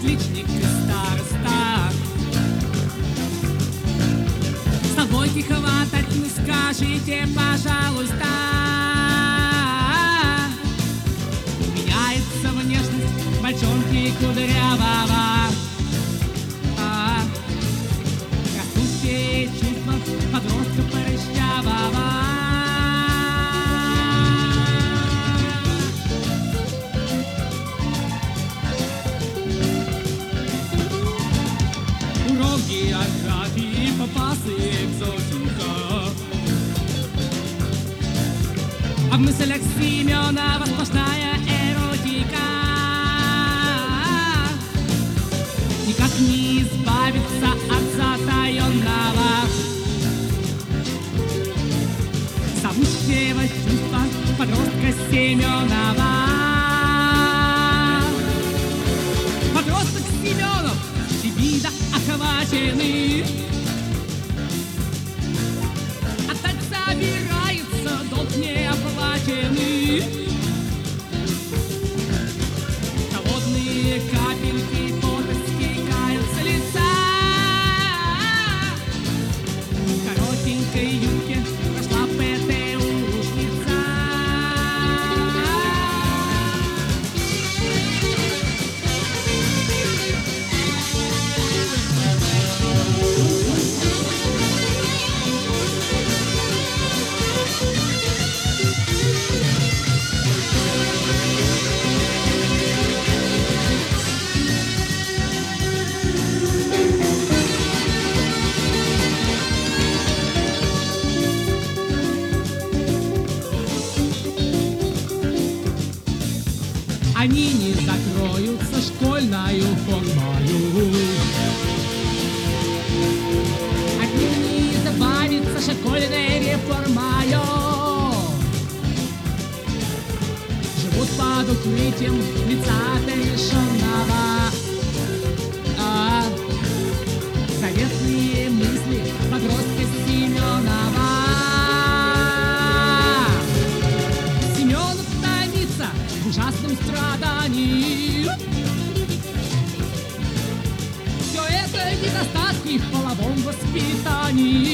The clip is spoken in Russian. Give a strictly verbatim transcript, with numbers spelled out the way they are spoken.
отличник и староста. С тобой тиховатать, ну скажите, пожалуйста. Меняется внешность мальчонки кудрявого. А, растут все чувства подростка прыщавого. Географии, попасы, экзотика. А в мыслях Семенова сплошная эротика. Никак не избавиться от затаенного зовущего чувства подростка Семенова. Подросток Семенов, либидо охваченный, отдать собирается, долг не оплаченный. Холодные капельки пота стекают с лица. В коротенькой юбке прошла ПТУшница. Они не закроются школьною формою. От них не избавится школьной реформою. Живут под укрытием лица лишенного. А заветные мысли подростка Семенова. Семенов томится в ужасном страдании. Все это недостатки в половом воспитании.